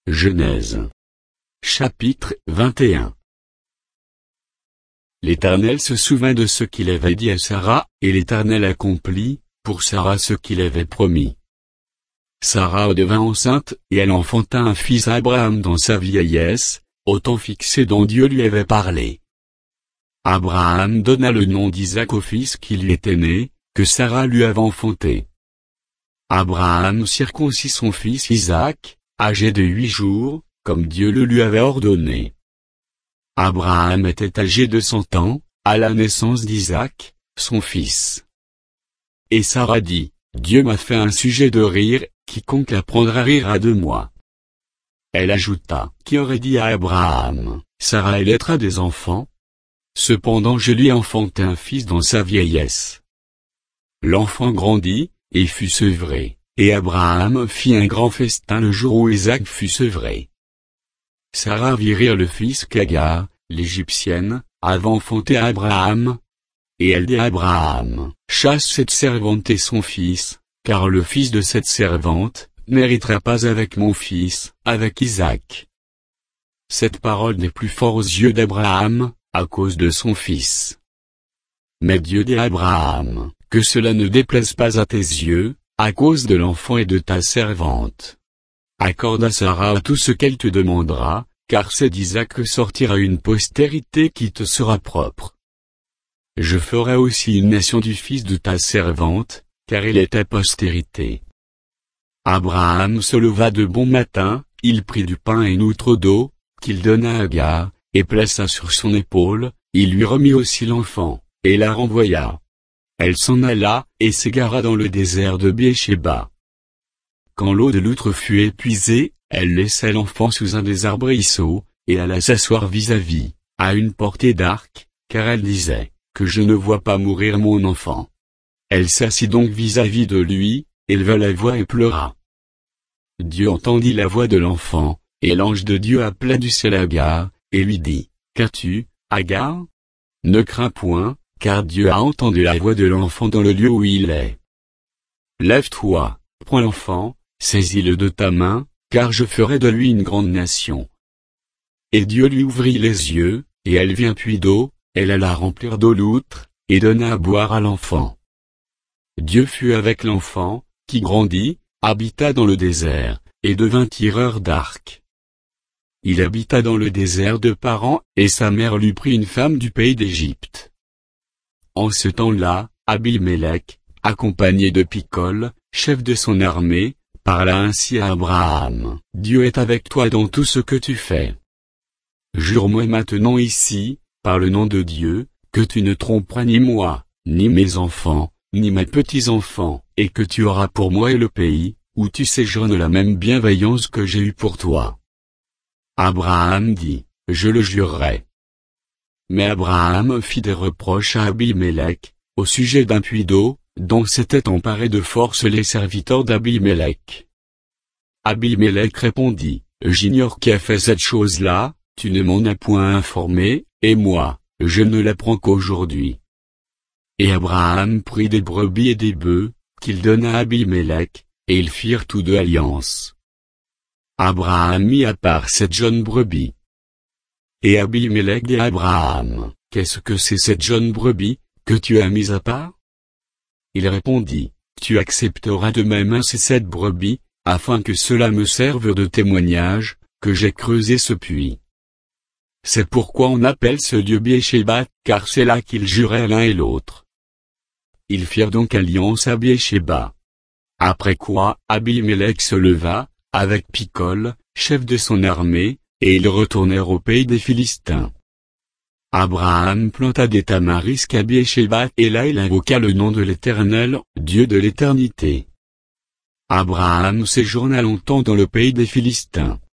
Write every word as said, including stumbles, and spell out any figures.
Genèse. Chapitre vingt et un. L'Éternel se souvint de ce qu'il avait dit à Sarah, et l'Éternel accomplit, pour Sarah ce qu'il avait promis. Sarah devint enceinte, et elle enfanta un fils à Abraham dans sa vieillesse, au temps fixé dont Dieu lui avait parlé. Abraham donna le nom d'Isaac au fils qui lui était né, que Sarah lui avait enfanté. Abraham circoncit son fils Isaac, âgé de huit jours, comme Dieu le lui avait ordonné. Abraham était âgé de cent ans, à la naissance d'Isaac, son fils. Et Sarah dit, Dieu m'a fait un sujet de rire, quiconque l'apprendra rira de moi. Elle ajouta, qui aurait dit à Abraham, Sarah allaitera des enfants? Cependant je lui ai enfanté un fils dans sa vieillesse. L'enfant grandit, et fut sevré, et Abraham fit un grand festin le jour où Isaac fut sevré. Sarah vit rire le fils qu'Agar, l'Égyptienne, avait enfanté à Abraham. Et elle dit à Abraham, chasse cette servante et son fils, car le fils de cette servante n'héritera pas avec mon fils, avec Isaac. Cette parole n'est plus forte aux yeux d'Abraham, à cause de son fils. Mais Dieu dit à Abraham, que cela ne déplaise pas à tes yeux, à cause de l'enfant et de ta servante. Accorde à Sarah tout ce qu'elle te demandera, car c'est d'Isaac que sortira une postérité qui te sera propre. Je ferai aussi une nation du fils de ta servante, car il est ta postérité. Abraham se leva de bon matin, il prit du pain et une outre d'eau, qu'il donna à Agar, et plaça sur son épaule, il lui remit aussi l'enfant, et la renvoya. Elle s'en alla, et s'égara dans le désert de Béersheba. Quand l'eau de l'outre fut épuisée, elle laissa l'enfant sous un des arbrisseaux, et alla s'asseoir vis-à-vis, à une portée d'arc, car elle disait, que je ne vois pas mourir mon enfant. Elle s'assit donc vis-à-vis de lui, éleva la voix et pleura. Dieu entendit la voix de l'enfant, et l'ange de Dieu appela du ciel Agar, et lui dit, qu'as-tu, Agar? Ne crains point, car Dieu a entendu la voix de l'enfant dans le lieu où il est. Lève-toi, prends l'enfant, saisis-le de ta main, car je ferai de lui une grande nation. Et Dieu lui ouvrit les yeux, et elle vit un puits d'eau, elle alla remplir d'eau l'outre, et donna à boire à l'enfant. Dieu fut avec l'enfant, qui grandit, habita dans le désert, et devint tireur d'arc. Il habita dans le désert de Paran, et sa mère lui prit une femme du pays d'Égypte. En ce temps-là, Abimélec, accompagné de Picol, chef de son armée, parla ainsi à Abraham, Dieu est avec toi dans tout ce que tu fais. Jure-moi maintenant ici, par le nom de Dieu, que tu ne tromperas ni moi, ni mes enfants, ni mes petits-enfants, et que tu auras pour moi et le pays, où tu séjournes la même bienveillance que j'ai eue pour toi. Abraham dit, je le jurerai. Mais Abraham fit des reproches à Abimélec, au sujet d'un puits d'eau, dont s'étaient emparés de force les serviteurs d'Abimélec. Abimélec répondit, j'ignore qui a fait cette chose-là, tu ne m'en as point informé, et moi, je ne l'apprends qu'aujourd'hui. Et Abraham prit des brebis et des bœufs, qu'il donna à Abimélec, et ils firent tous deux alliance. Abraham mit à part cette jeune brebis. Et Abimélec dit à Abraham, qu'est-ce que c'est cette jeune brebis, que tu as mise à part? Il répondit, tu accepteras de ma main ces sept brebis, afin que cela me serve de témoignage, que j'ai creusé ce puits. C'est pourquoi on appelle ce lieu Béersheba, car c'est là qu'ils juraient l'un et l'autre. Ils firent donc alliance à Béersheba. Après quoi, Abimélec se leva, avec Picol, chef de son armée, et ils retournèrent au pays des Philistins. Abraham planta des tamarisques à Béersheba, et là il invoqua le nom de l'Éternel, Dieu de l'éternité. Abraham séjourna longtemps dans le pays des Philistins.